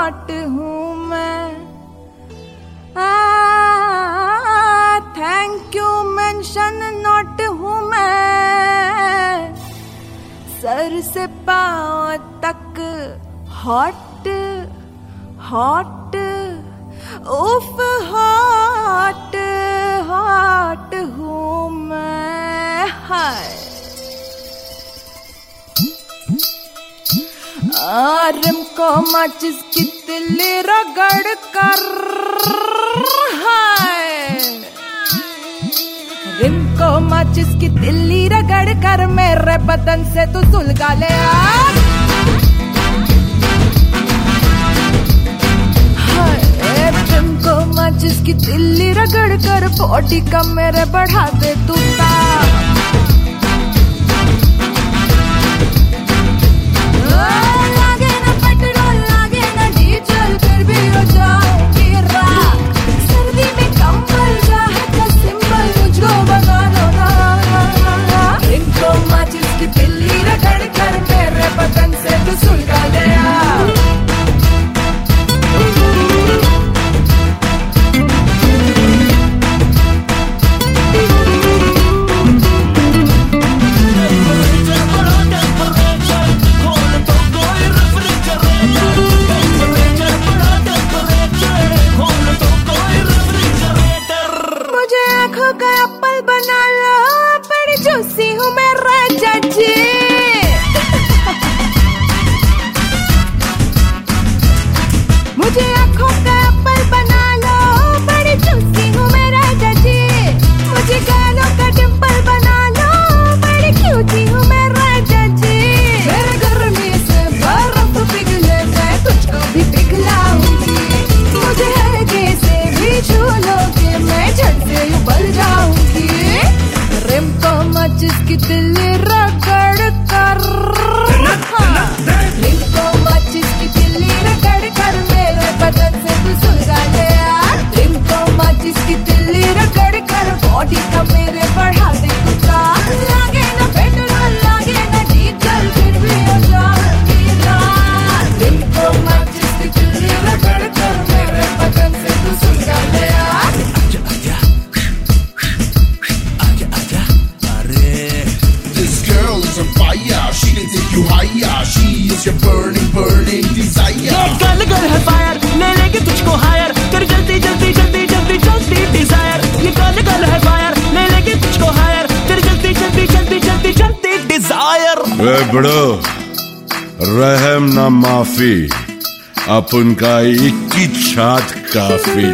Not हूँ मैं। Thank you mention not हूँ मैं। सर से पाँव तक हॉट हॉट उफ हॉट हॉट हूँ मैं। हाय रिम को माचिस की तिल्ली रगड़ कर, हाय रिम को माचिस की तिल्ली रगड़ कर मेरे बदन से तू सुलगा ले आ। रिम को माचिस की तिल्ली रगड़ कर बॉडी का मेरे बढ़ा दे तू ताप। जिसकी दिल रगड़ कर, लिंको माचिस की दिल रगड़ कर मेरे बदन से तू सुलगा ले आ। लिंको माचिस की दिल रगड़ कर बॉडी का मेरे बढ़ा दे तू ताप। लागे ना पेट्रोल लागे ना डीजल फिर भी हो जाऊंगी रात। लिंको माचिस की दिल रगड़ कर मेरे बदन से तू सुलगा ले आ। She can take you higher. She is your burning, burning desire. ये गल है फायर, ले लेंगे तुझको हायर। तेरी जल्दी जल्दी जल्दी जल्दी जल्दी डिजायर। ये गल है फायर, ले लेंगे तुझको हायर। तेरी जल्दी जल्दी जल्दी जल्दी जल्दी डिजायर। वे बड़ो रहम ना माफी, अपन का एक ही छात काफी।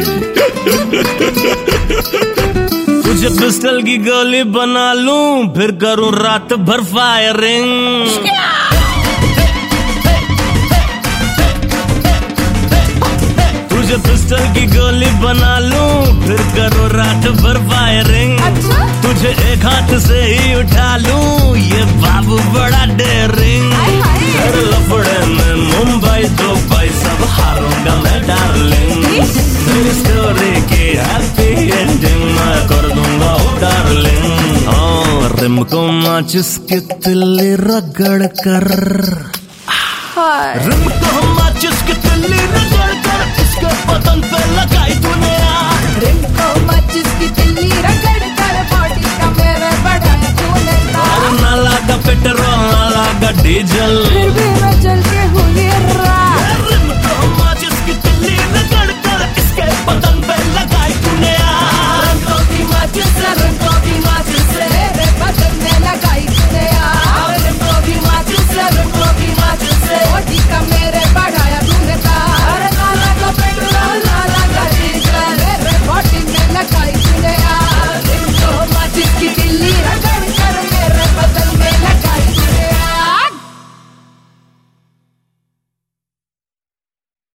तुझे पिस्टल की गोली बना लूं, फिर करूं रात भर फायरिंग। तुझे पिस्टल की गोली बना लूं, फिर करूं रात भर फायरिंग। तुझे एक हाथ से ही उठा लूं, ये बाबू बड़ा डेयरिंग। लफड़े में मुंबई दुबई सब हारूंगा मैं डार्लिंग। मेरी स्टोरी की हैप्पी एंडिंग मैं कर दूंगा ओ डार्लिंग। रिम को माचिस की तिल्ली रगड़ कर, रिम को माचिस की तिल्ली रगड़ कर इसके बदन पे लगाई तूने आग। रिम को माचिस की तिल्ली रगड़ कर बॉडी का मेरे बढ़ाया तूने ताप। ना लगा पेट्रोल ना लगा डीजल, फिर भी